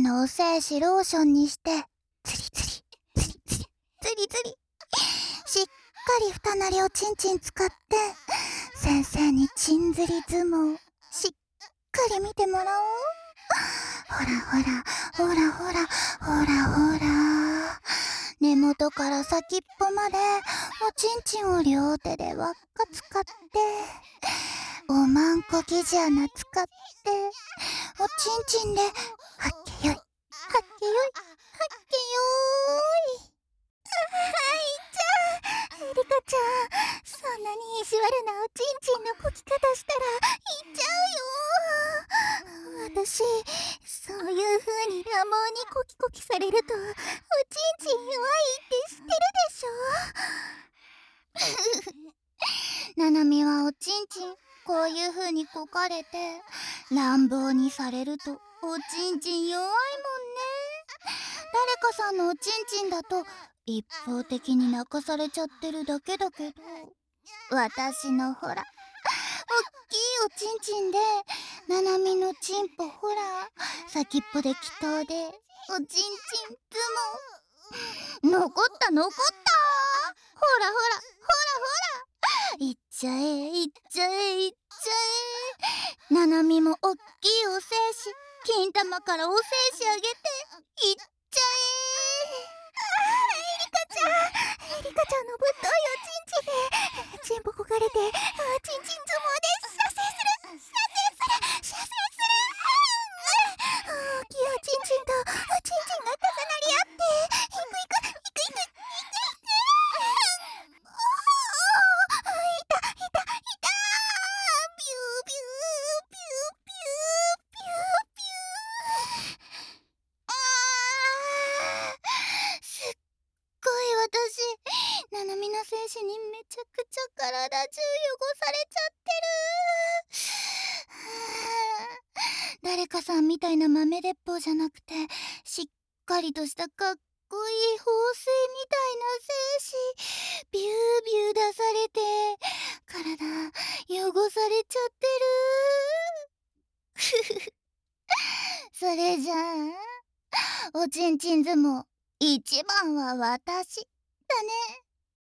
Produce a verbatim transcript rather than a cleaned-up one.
のお精子ローションにして、ツリツリ、ツリツリ、ツリツリ。しっかり二なりおちんちん使って、先生にちんずり相撲、しっかり見てもらおう。ほらほら、ほらほら、ほらほら。根元から先っぽまで、おちんちんを両手で輪っか使って、おまんこ生地穴使って、おちんちんで、はっけよい、はっけよい、はっけよーい。 エリカちゃん、そんなに意地悪なおちんちんのこき方したら言っちゃうよ。私、そういう風に乱暴にコキコキされるとおちんちん弱いって知ってるでしょ。 ななみはおちんちんこういう風にこかれて乱暴にされるとおちんちん弱いもんね。誰かさんのおちんちんだと一方的に泣かされちゃってるだけだけど、私のほらおっきいおちんちんでななみのちんぽほら先っぽで祈祷でおちんちん相撲残った残った。ほらほらほらほら、いっちゃえいっちゃえいっちゃえ。ななみもおっきいお精子金玉からお精子あげていっちゃエリカちゃん、エリカちゃんのぶっといおちんちんで、ちんぽこかれて、おちんちん相撲で射精する、射精する、射精する。大きいおちんちんとおちんちんが重なり合って、いくいく、いくいく、いくいく。おー、いた、いた、いたー。ピューピュー、ピューピュー、ピューピュー。 あー、すっごい私ななみの精子にめちゃくちゃ体中汚されちゃってる。誰かさんみたいな豆鉄砲じゃなくてしっかりとしたかっこいい放水みたいな精子ビュービュー出されて体汚されちゃってる。それじゃあおちんちん相撲一番は私だね。